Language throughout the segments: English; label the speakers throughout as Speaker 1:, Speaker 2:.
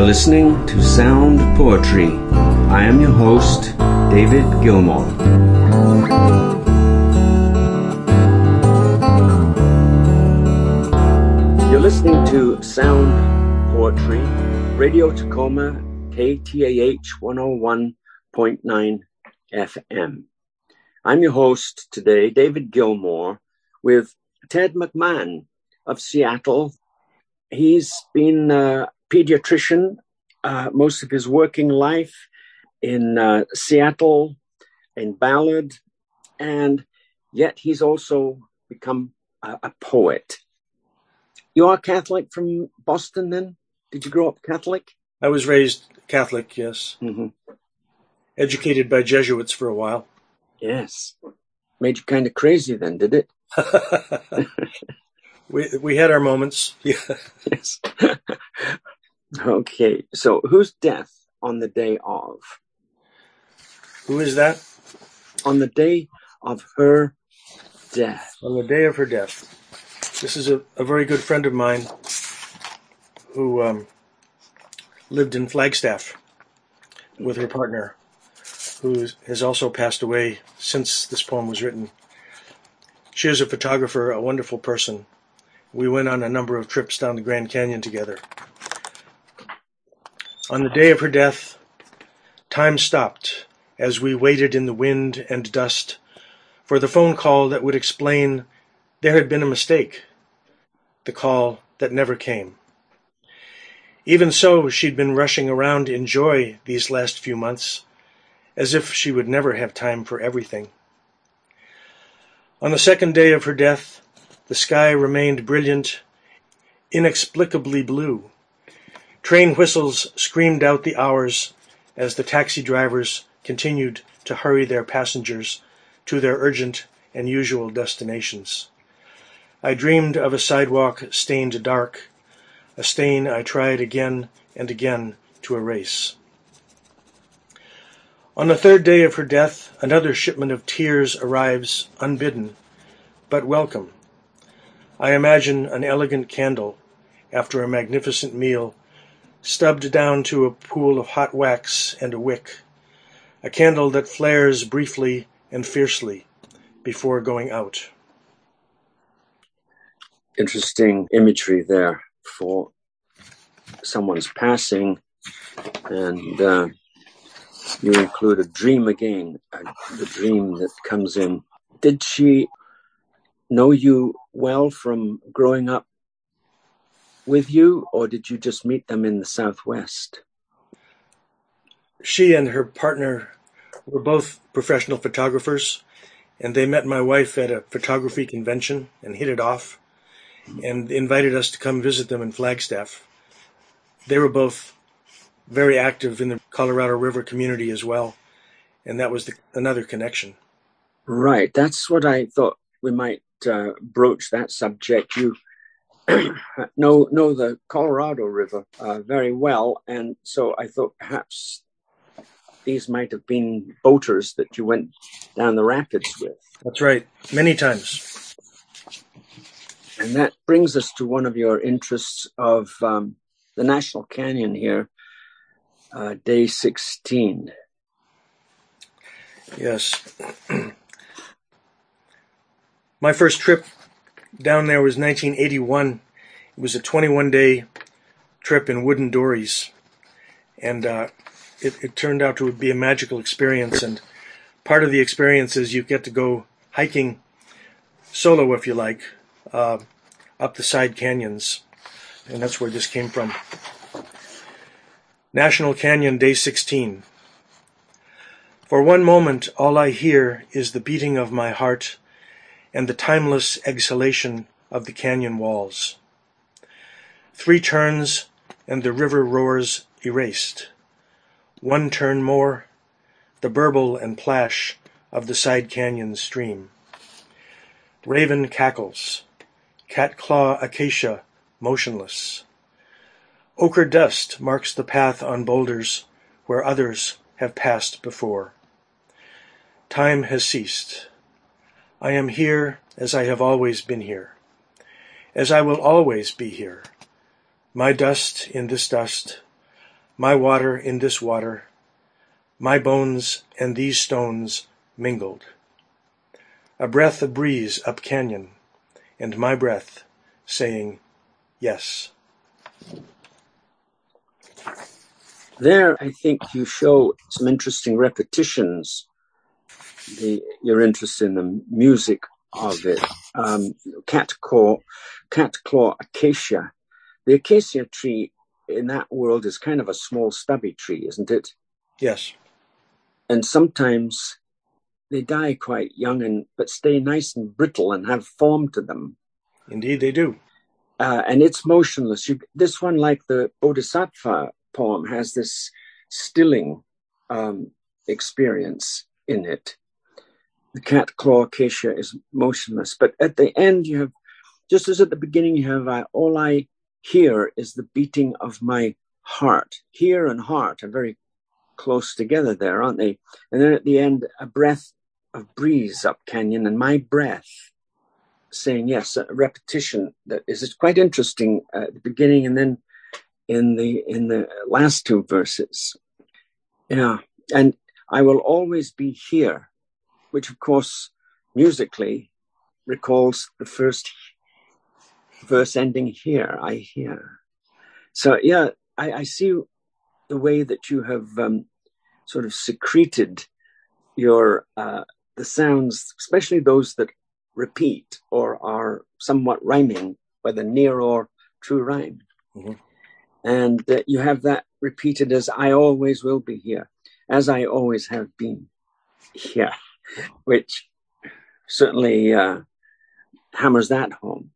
Speaker 1: listening to Sound Poetry. I am your host, David Gilmore. You're listening to Sound Poetry, Radio Tacoma, KTAH 101.9 FM. I'm your host today, David Gilmore, with Ted McMahon of Seattle. He's been a pediatrician most of his working life in Seattle, in Ballard, and yet he's also become a poet. You are Catholic from Boston then? Did you grow up Catholic?
Speaker 2: I was raised Catholic, yes.
Speaker 1: Mm-hmm.
Speaker 2: Educated by Jesuits for a while.
Speaker 1: Yes. Made you kind of crazy then, did it?
Speaker 2: We had our moments.
Speaker 1: Yes. Okay. So whose death on the day of?
Speaker 2: Who is that?
Speaker 1: On the day of her death.
Speaker 2: On the day of her death. This is a very good friend of mine who lived in Flagstaff with her partner, who has also passed away since this poem was written. She is a photographer, a wonderful person. We went on a number of trips down the Grand Canyon together. On the day of her death, time stopped as we waited in the wind and dust for the phone call that would explain there had been a mistake, the call that never came. Even so, she'd been rushing around in joy these last few months, as if she would never have time for everything. On the second day of her death, the sky remained brilliant, inexplicably blue. Train whistles screamed out the hours as the taxi drivers continued to hurry their passengers to their urgent and usual destinations. I dreamed of a sidewalk stained dark, a stain I tried again and again to erase. On the third day of her death, another shipment of tears arrives unbidden, but welcome. I imagine an elegant candle after a magnificent meal, stubbed down to a pool of hot wax and a wick, a candle that flares briefly and fiercely before going out.
Speaker 1: Interesting imagery there for someone's passing, and you include a dream again, the dream that comes in. Did she know you well from growing up with you, or did you just meet them in the Southwest?
Speaker 2: She and her partner were both professional photographers, and they met my wife at a photography convention and hit it off and invited us to come visit them in Flagstaff. They were both very active in the Colorado River community as well, and that was another connection.
Speaker 1: Right, that's what I thought we might broach that subject. You know the Colorado River very well, and so I thought perhaps these might have been boaters that you went down the rapids with.
Speaker 2: That's right, many times.
Speaker 1: And that brings us to one of your interests of the National Canyon here, day 16.
Speaker 2: Yes. My first trip down there was 1981. It was a 21-day trip in wooden dories, and it turned out to be a magical experience. And part of the experience is you get to go hiking solo, if you like, up the side canyons, and that's where this came from. National Canyon, day 16. For one moment, all I hear is the beating of my heart and the timeless exhalation of the canyon walls. 3 turns, and the river roars erased. 1 turn more, the burble and plash of the side canyon stream. Raven cackles, cat claw acacia motionless. Ochre dust marks the path on boulders where others have passed before. Time has ceased. I am here as I have always been here, as I will always be here. My dust in this dust, my water in this water, my bones and these stones mingled. A breath of breeze up canyon, and my breath saying yes.
Speaker 1: There, I think you show some interesting repetitions. Your interest in the music of it. Cat claw acacia. The acacia tree in that world is kind of a small stubby tree, isn't it?
Speaker 2: Yes.
Speaker 1: And sometimes they die quite young, but stay nice and brittle and have form to them.
Speaker 2: Indeed, they do.
Speaker 1: And it's motionless. This one, like the Bodhisattva poem, has this stilling experience in it. The cat claw acacia is motionless, but at the end you have, just as at the beginning you have, all I hear is the beating of my heart. Hear and heart are very close together there, aren't they? And then at the end, a breath of breeze up canyon, and my breath saying yes, a repetition that is quite interesting at the beginning and then in the last two verses. Yeah, and I will always be here, which of course musically recalls the first verse ending here, I hear. So yeah, I see the way that you have sort of secreted your the sounds, especially those that repeat or are somewhat rhyming, whether near or true rhyme.
Speaker 2: Mm-hmm.
Speaker 1: And you have that repeated as I always will be here, as I always have been here, which certainly hammers that home.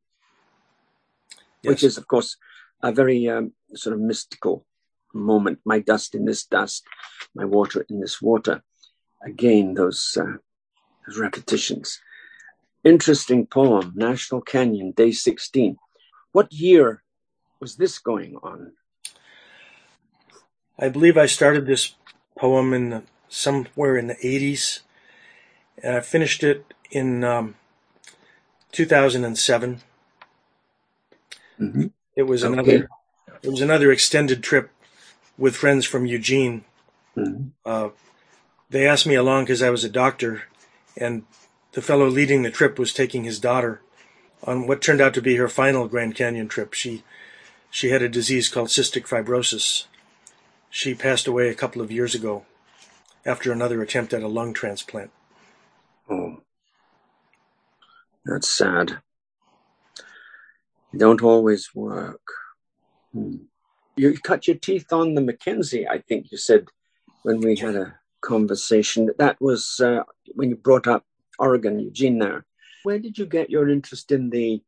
Speaker 1: Yes. Which is, of course, a very sort of mystical moment. My dust in this dust, my water in this water. Again, those repetitions. Interesting poem, National Canyon, Day 16. What year was this going on?
Speaker 2: I believe I started this poem somewhere in the 80s, and I finished it in 2007.
Speaker 1: Mm-hmm.
Speaker 2: It was another extended trip with friends from Eugene. Mm-hmm. They asked me along because I was a doctor, and the fellow leading the trip was taking his daughter on what turned out to be her final Grand Canyon trip. She had a disease called cystic fibrosis. She passed away a couple of years ago after another attempt at a lung transplant.
Speaker 1: Oh, that's sad. They don't always work. You cut your teeth on the Mackenzie, I think you said, when we had a conversation. That was when you brought up Oregon, Eugene there. Where did you get your interest in the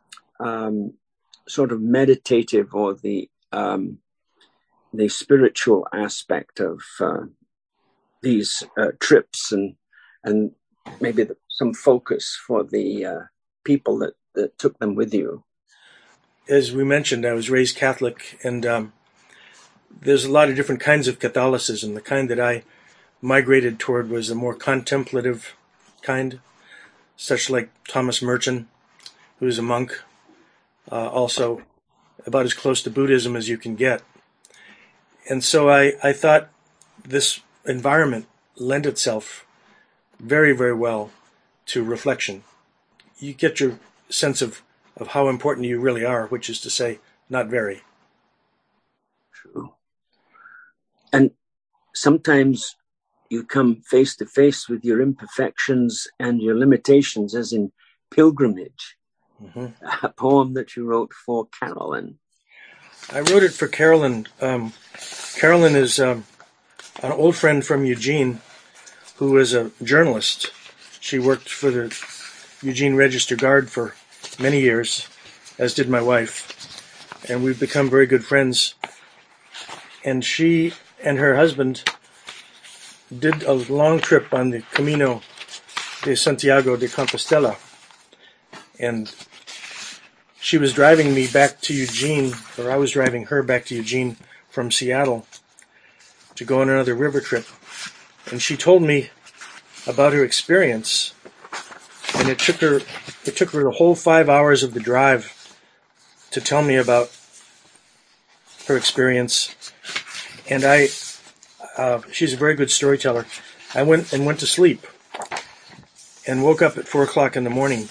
Speaker 1: sort of meditative or the spiritual aspect of these trips and maybe some focus for the people that took them with you?
Speaker 2: As we mentioned, I was raised Catholic, and there's a lot of different kinds of Catholicism. The kind that I migrated toward was a more contemplative kind, such like Thomas Merton, who's a monk, also about as close to Buddhism as you can get. And so I thought this environment lent itself very, very well to reflection. You get your sense of how important you really are, which is to say, not very.
Speaker 1: True. And sometimes you come face to face with your imperfections and your limitations, as in Pilgrimage, mm-hmm. a poem that you wrote for Carolyn.
Speaker 2: I wrote it for Carolyn. Carolyn is an old friend from Eugene who is a journalist. She worked for the Eugene Register Guard for many years, as did my wife, and we've become very good friends. And she and her husband did a long trip on the Camino de Santiago de Compostela, and she was driving me back to Eugene, or I was driving her back to Eugene from Seattle to go on another river trip, and she told me about her experience, and it took her the whole 5 hours of the drive to tell me about her experience. And she's a very good storyteller. I went to sleep and woke up at 4 o'clock in the morning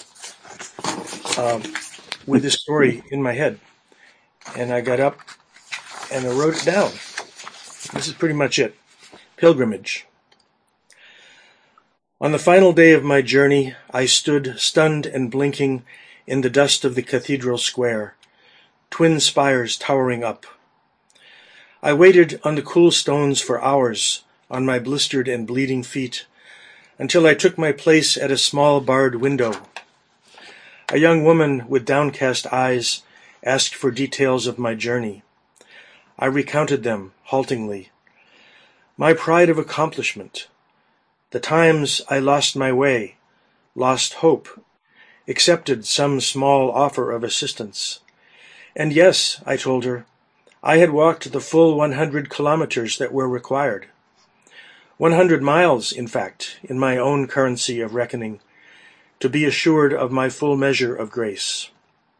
Speaker 2: with this story in my head. And I got up and I wrote it down. This is pretty much it. Pilgrimage. On the final day of my journey, I stood stunned and blinking in the dust of the cathedral square, twin spires towering up. I waited on the cool stones for hours on my blistered and bleeding feet until I took my place at a small barred window. A young woman with downcast eyes asked for details of my journey. I recounted them haltingly. My pride of accomplishment, the times I lost my way, lost hope, accepted some small offer of assistance. And yes, I told her, I had walked the full 100 kilometers that were required. 100 miles, in fact, in my own currency of reckoning, to be assured of my full measure of grace.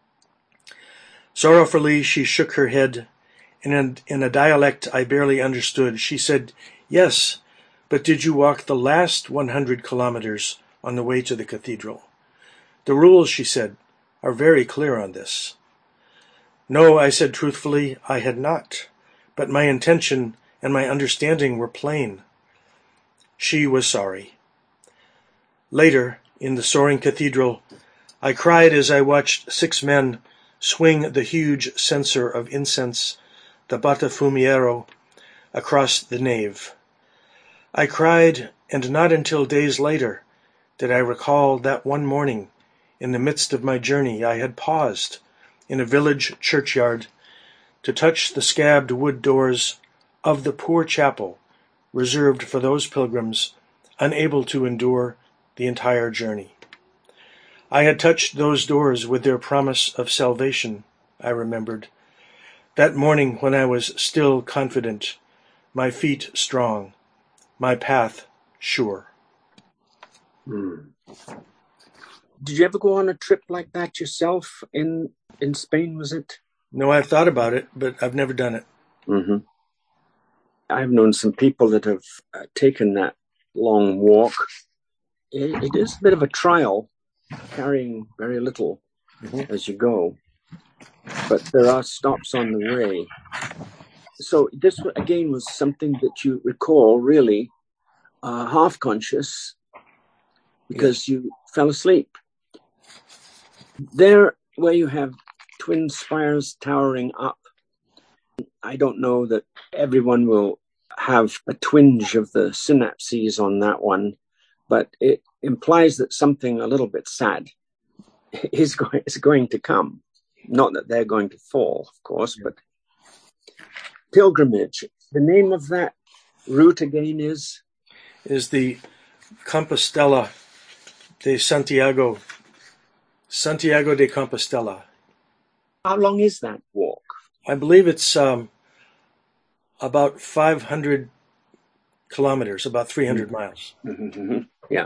Speaker 2: Sorrowfully she shook her head, and in a dialect I barely understood, she said, "Yes, but did you walk the last 100 kilometers on the way to the cathedral? The rules," she said, "are very clear on this." No, I said truthfully, I had not, but my intention and my understanding were plain. She was sorry. Later, in the soaring cathedral, I cried as I watched 6 men swing the huge censer of incense, the batafumiero, across the nave. I cried, and not until days later did I recall that one morning, in the midst of my journey, I had paused in a village churchyard to touch the scabbed wood doors of the poor chapel reserved for those pilgrims unable to endure the entire journey. I had touched those doors with their promise of salvation, I remembered, that morning when I was still confident, my feet strong, my path sure.
Speaker 1: Did you ever go on a trip like that yourself in Spain, was it?
Speaker 2: No, I've thought about it, but I've never done it.
Speaker 1: Mm-hmm. I've known some people that have taken that long walk. It is a bit of a trial, carrying very little as you go, but there are stops on the way. So this, again, was something that you recall really half conscious because you fell asleep. There, where you have twin spires towering up, I don't know that everyone will have a twinge of the synapses on that one, but it implies that something a little bit sad is going to come. Not that they're going to fall, of course, but pilgrimage. The name of that route again is
Speaker 2: the Compostela de Santiago de Compostela.
Speaker 1: How long is that walk?
Speaker 2: I believe it's about 500 kilometers, about 300 miles.
Speaker 1: Mm-hmm. Yeah.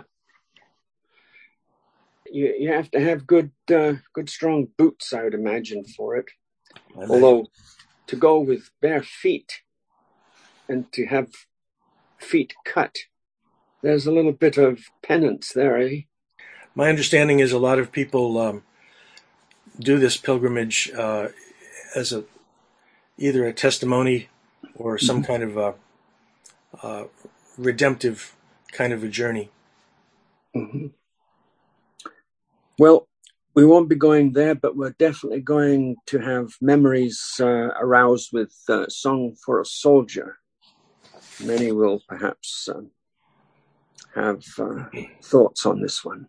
Speaker 1: You have to have good strong boots, I would imagine, for it. Although to go with bare feet and to have feet cut, there's a little bit of penance there, eh?
Speaker 2: My understanding is a lot of people do this pilgrimage as either a testimony or some kind of redemptive kind of a journey.
Speaker 1: Mm-hmm. Well, we won't be going there, but we're definitely going to have memories aroused with Song for a Soldier. Many will perhaps have thoughts on this one.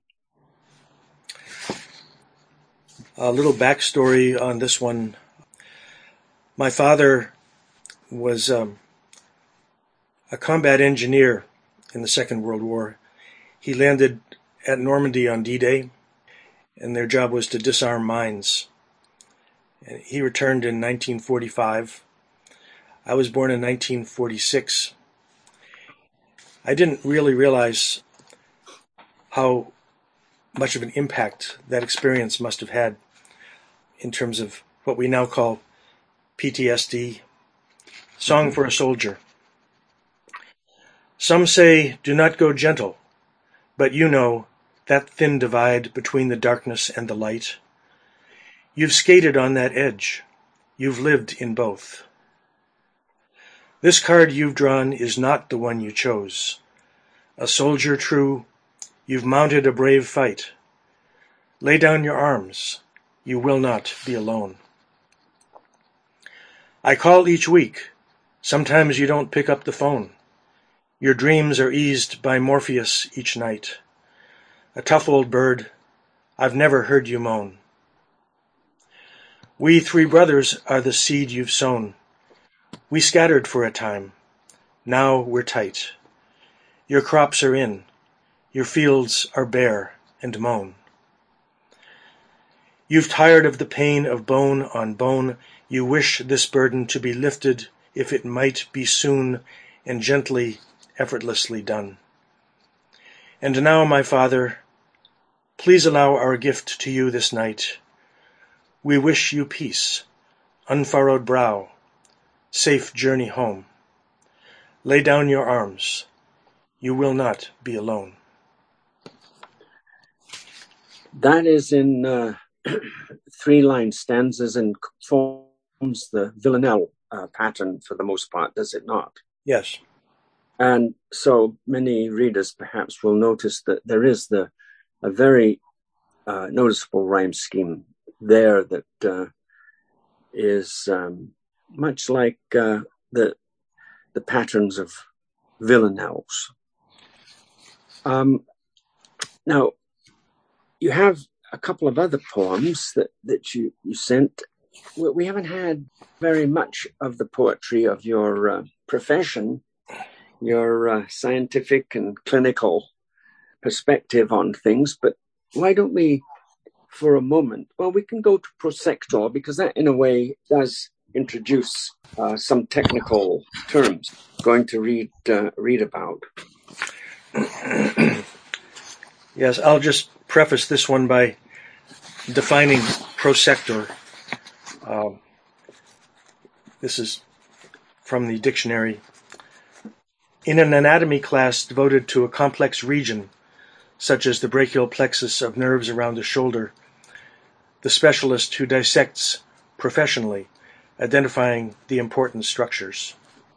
Speaker 2: A little backstory on this one. My father was a combat engineer in the Second World War. He landed at Normandy on D-Day, and their job was to disarm mines. And he returned in 1945. I was born in 1946. I didn't really realize how much of an impact that experience must have had in terms of what we now call PTSD, Song for a Soldier. Some say, do not go gentle, but you know that thin divide between the darkness and the light. You've skated on that edge. You've lived in both. This card you've drawn is not the one you chose. A soldier true, you've mounted a brave fight. Lay down your arms. You will not be alone. I call each week. Sometimes you don't pick up the phone. Your dreams are eased by Morpheus each night. A tough old bird, I've never heard you moan. We three brothers are the seed you've sown. We scattered for a time. Now we're tight. Your crops are in. Your fields are bare and mown. You've tired of the pain of bone on bone. You wish this burden to be lifted, if it might be soon and gently, effortlessly done. And now, my Father, please allow our gift to you this night. We wish you peace, unfurrowed brow, safe journey home. Lay down your arms. You will not be alone.
Speaker 1: That is in 3-line stanzas and forms the villanelle pattern for the most part, does it not?
Speaker 2: Yes.
Speaker 1: And so many readers perhaps will notice that there is a very noticeable rhyme scheme there that is much like the patterns of villanelles. Now, you have a couple of other poems that you sent. We haven't had very much of the poetry of your profession, your scientific and clinical perspective on things, but why don't we, for a moment, we can go to prosector, because that in a way does introduce some technical terms I'm going to read about.
Speaker 2: Yes, I'll just preface this one by defining prosector. This is from the dictionary. In an anatomy class devoted to a complex region, such as the brachial plexus of nerves around the shoulder, the specialist who dissects professionally, identifying the important structures.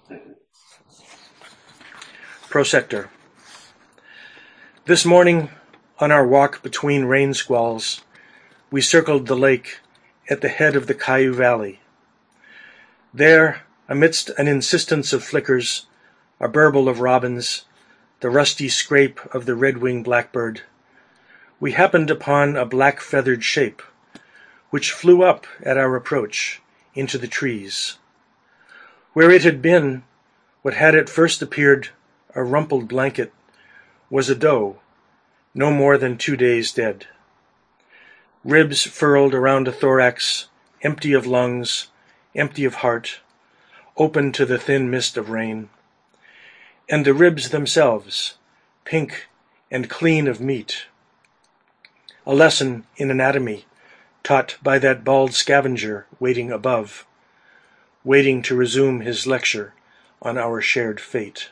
Speaker 2: Prosector. This morning, on our walk between rain squalls, we circled the lake at the head of the Cayuga Valley. There, amidst an insistence of flickers, a burble of robins, the rusty scrape of the red-winged blackbird, we happened upon a black-feathered shape, which flew up at our approach into the trees. Where it had been, what had at first appeared a rumpled blanket, was a doe, no more than 2 days dead. Ribs furled around a thorax, empty of lungs, empty of heart, open to the thin mist of rain. And the ribs themselves, pink and clean of meat. A lesson in anatomy taught by that bald scavenger waiting above, waiting to resume his lecture on our shared fate.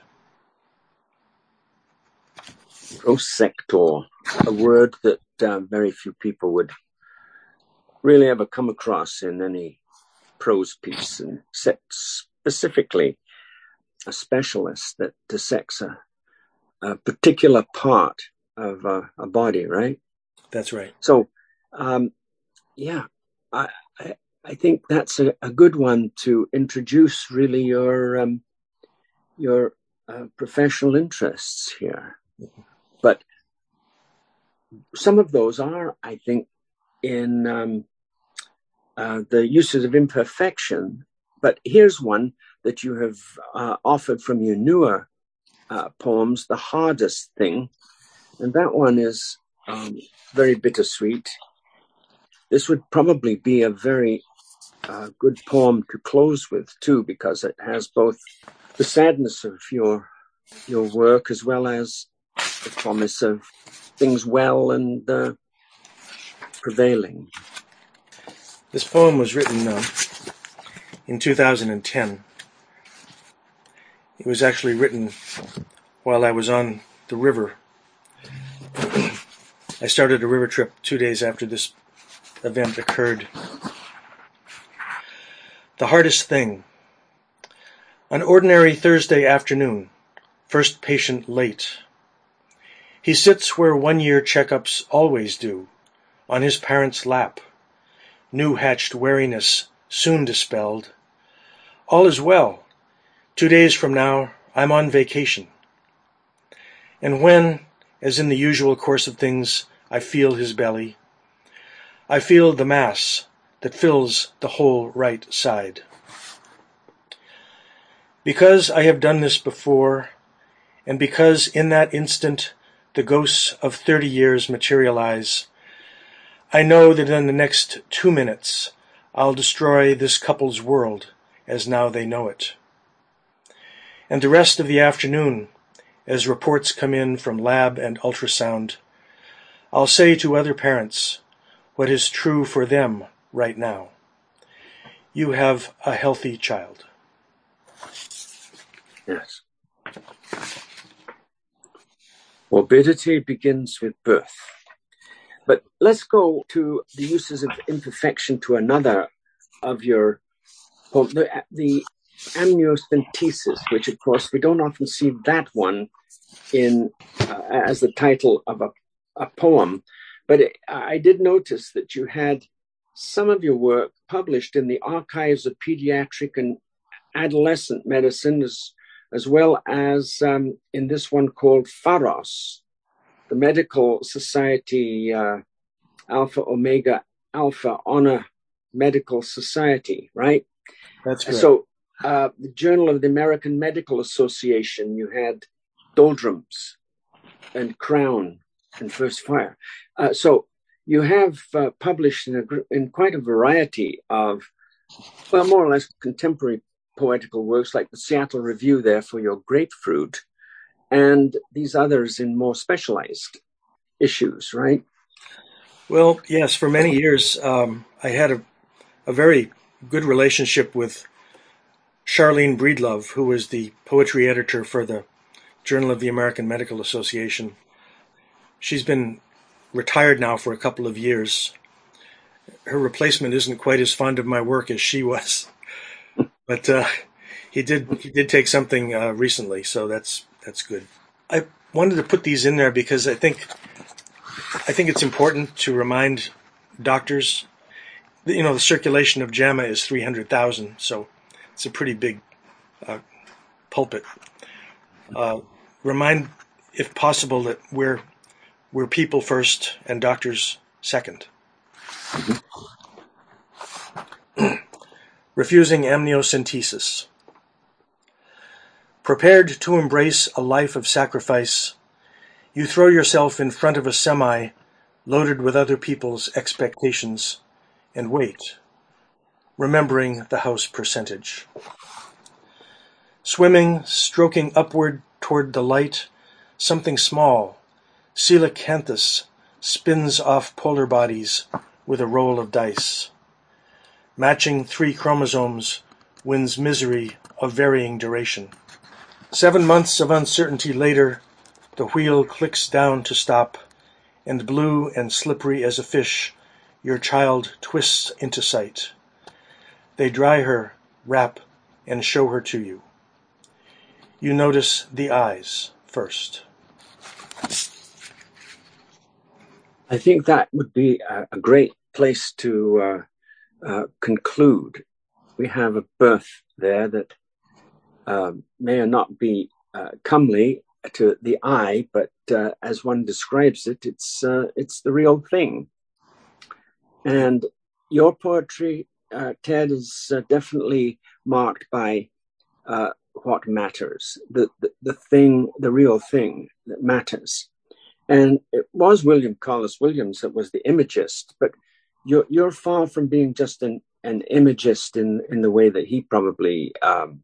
Speaker 1: Prosector, a word that very few people would really ever come across in any prose piece, and specifically a specialist that dissects a particular part of a body, right?
Speaker 2: That's right.
Speaker 1: So, I think that's a good one to introduce really your professional interests here. But some of those are, I think, in the uses of imperfection. But here's one that you have offered from your newer poems, The Hardest Thing. And that one is very bittersweet. This would probably be a very good poem to close with, too, because it has both the sadness of your work as well as the promise of things well and prevailing.
Speaker 2: This poem was written in 2010. It was actually written while I was on the river. I started a river trip 2 days after this event occurred. The hardest thing. An ordinary Thursday afternoon. First patient late. He sits where 1-year checkups always do, on his parents' lap. New-hatched wariness soon dispelled. All is well. 2 days from now, I'm on vacation. And when, as in the usual course of things, I feel his belly, I feel the mass that fills the whole right side. Because I have done this before, and because in that instant the ghosts of 30 years materialize, I know that in the next 2 minutes I'll destroy this couple's world as now they know it. And the rest of the afternoon, as reports come in from lab and ultrasound, I'll say to other parents what is true for them right now. You have a healthy child.
Speaker 1: Yes. Morbidity begins with birth. But let's go to the uses of imperfection to another of your poem, the amniocentesis, which of course we don't often see that one in as the title of a poem. But I did notice that you had some of your work published in the Archives of Pediatric and Adolescent Medicine, as well as in this one called Pharos, the Medical Society, Alpha Omega Alpha Honor Medical Society, right?
Speaker 2: That's correct.
Speaker 1: So the Journal of the American Medical Association, you had Doldrums and Crown and First Fire. So you have published in quite a variety of, well, more or less contemporary poetical works, like the Seattle Review there for your Grapefruit, and these others in more specialized issues, right?
Speaker 2: Well, yes, for many years I had a very good relationship with Charlene Breedlove, who was the poetry editor for the Journal of the American Medical Association. She's been retired now for a couple of years. Her replacement isn't quite as fond of my work as she was, but he did take something recently, so that's good. I wanted to put these in there because I think it's important to remind doctors. The circulation of JAMA is 300,000, so it's a pretty big pulpit. Remind, if possible, that we're people first and doctors second. Refusing amniocentesis. Prepared to embrace a life of sacrifice, you throw yourself in front of a semi loaded with other people's expectations and wait, remembering the house percentage. Swimming, stroking upward toward the light, something small, coelacanthus, spins off polar bodies with a roll of dice. Matching 3 chromosomes wins misery of varying duration. 7 months of uncertainty later, the wheel clicks down to stop, and blue and slippery as a fish, your child twists into sight. They dry her, wrap, and show her to you. You notice the eyes first.
Speaker 1: I think that would be a great place to conclude. We have a birth there that may or not be comely to the eye, but as one describes it, it's the real thing. And your poetry, Ted, is definitely marked by what matters, the thing, the real thing that matters. And it was William Carlos Williams that was the imagist, but you're far from being just an imagist in the way that he probably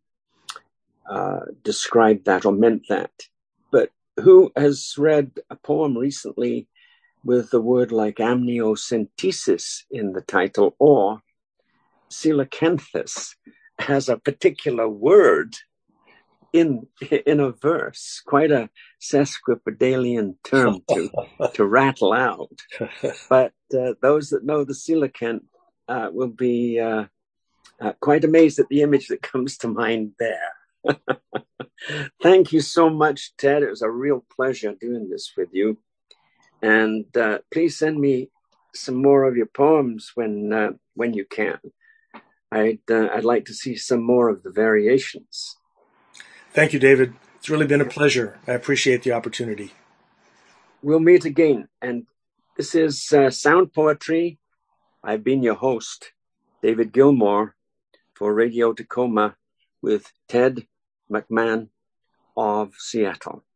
Speaker 1: described that or meant that. But who has read a poem recently with the word like amniocentesis in the title, or coelacanthus as a particular word in a verse, quite a sesquipedalian term to rattle out. But those that know the coelacanth will be quite amazed at the image that comes to mind there. Thank you so much, Ted. It was a real pleasure doing this with you. And please send me some more of your poems when you can. I'd like to see some more of the variations.
Speaker 2: Thank you, David. It's really been a pleasure. I appreciate the opportunity.
Speaker 1: We'll meet again. And this is Sound Poetry. I've been your host, David Gilmour, for Radio Tacoma with Ted McMahon of Seattle.